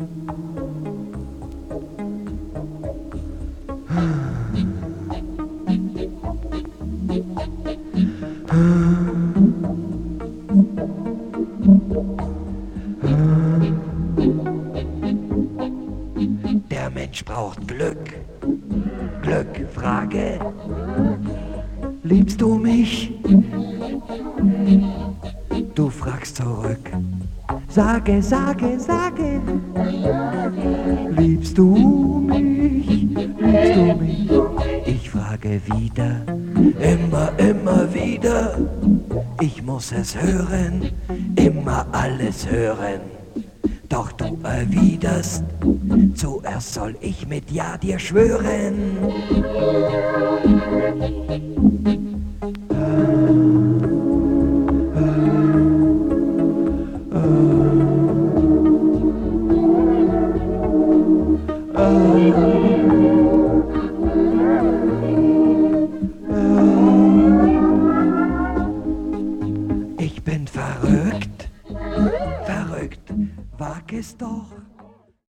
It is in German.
Der Mensch braucht Glück, Glück, Frage, liebst du mich? Du fragst zurück, sage, sage, sage, liebst du mich? Liebst du mich? Ich frage wieder, immer, immer wieder, ich muss es hören, immer alles hören. Doch du erwiderst, zuerst soll ich mit Ja dir schwören. Ich bin verrückt, verrückt, wag es doch.